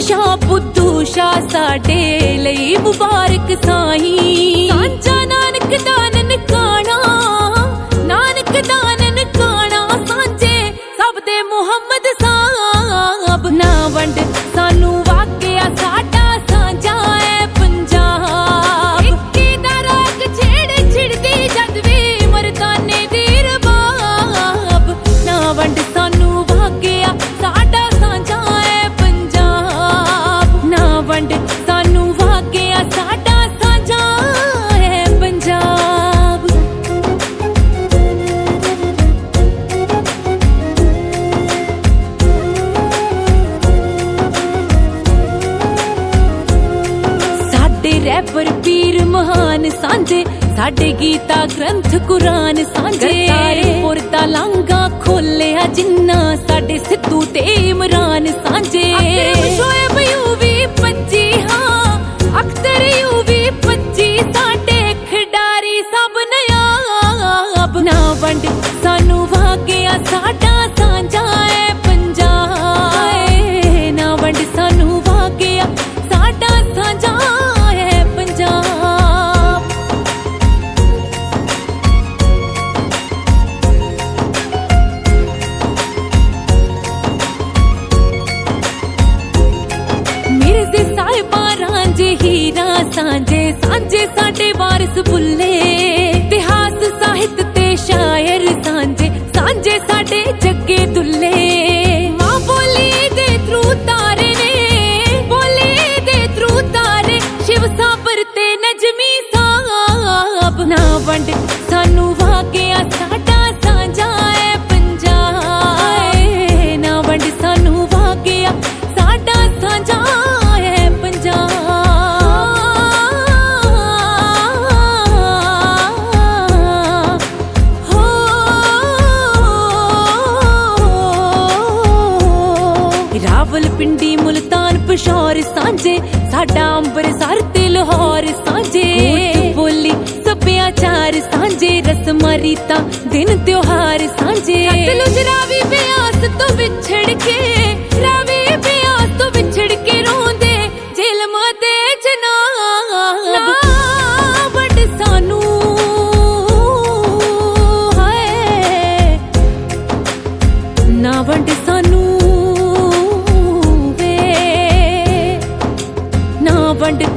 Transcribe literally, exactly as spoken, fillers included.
शाह बुद्धू शाह साडे लई मुबारक साईं। सांझा नानक दान नकाणा, नानक दान नकाणा सांझे सब दे मुहम्मद साहब। ना वंड सानू वाकिया साडा सांझा है पंजाब। इक्की दा राग छेड़ छिड़दी जद वी मर्दाने दी रबाब। ना वंड सानू वाकिया साडा सांझा है पंजाब। ना वंड सानू वाकिया साडा सांझा है पंजाब। रैपर पीर महान सांझे, साडे गीता ग्रंथ कुरान सांझे। पुर दा लांघा खोलिया जिन्ना साडे सिद्धू ते इमरान सांझे। शोएब यूवी पच्ची हाँ अख्तर यूवी पच्ची साडे खिडारी सब नयाब। ना वंड सानू वाकिया साडा सांझा है पंजाब। ना वंड सानू वाकिया साडा सांझा हीरा सांझे। सांझे साडे वारिस बुल्ले इतिहास साहित्य ते शायर सांझे। सांझे साडे जग्गे दुल्ले मां बोली दे थरू तारे ने, बोली दे थरू तारे शिव साबर ते नजमी साहब। ना वंड सानू वाकिया साडा सांझा है पंजाब। ना वंड सानू वाकिया साडा सांझा है पंजाब। रावलपिंडी मुल्तान पिशौर सांझे, साडा अंबरसर ते लाहौर सांझे। बोली सभ्याचार सांझे, रस्मां रीतां दिन त्योहार सांझे। सतलुज रावी ब्यास तो विछड़ के, रावी ब्यास तो विछड़ के रोंदे झिलम दे जनाब। ना वंड सानू हाय, ना वंड सानू वंड